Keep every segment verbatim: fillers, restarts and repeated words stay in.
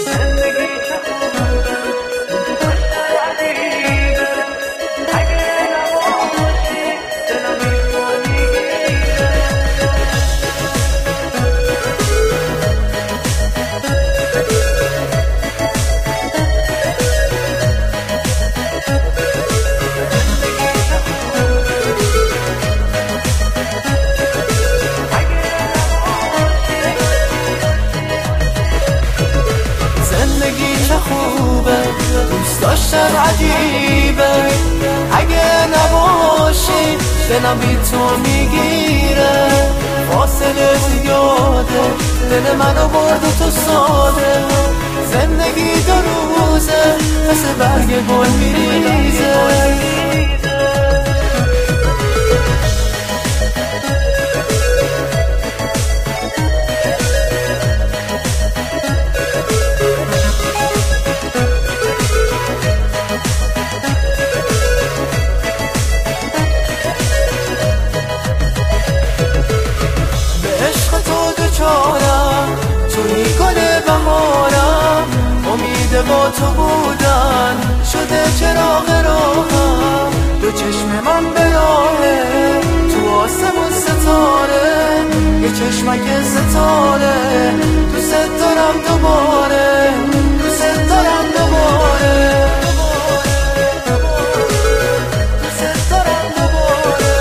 دوست داشتن عجیبه، اگه نباشی دلم بی تو میگیره. فاصله زیاده دل منو برد و تو ساده. زندگی دو روزه مثل برگ گل میریزه. توی گل بهارم امید با تو بودن شده چراغ راهم. دو چشم من به راهه تو آسمون ستاره، یه چشمک ستاره دوست دارم دوباره، دوست دارم دوباره، دوست دارم دوباره.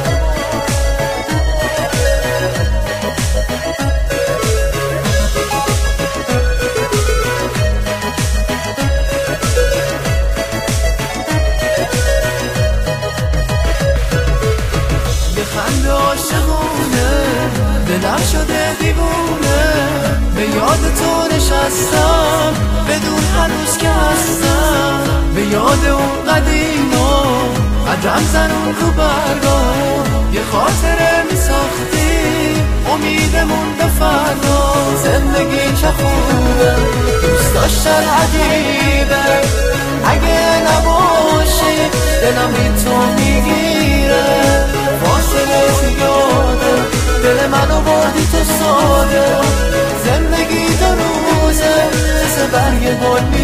خنده عاشقونه دلم شده دیوونه، به یاد تو نشستم بدون هنوز که هستم. به یاد اون قدیما قدم زنون رو برگام، یه خاطره می ساختی امیدمون به فردا. زندگی چه خوبه دوست داشتن عجیبه، اگه نباشی دلم بی تو میگیره. فاصله زیاده دل منو بردی تو ساده. زندگی دو روزه مثل برگ گل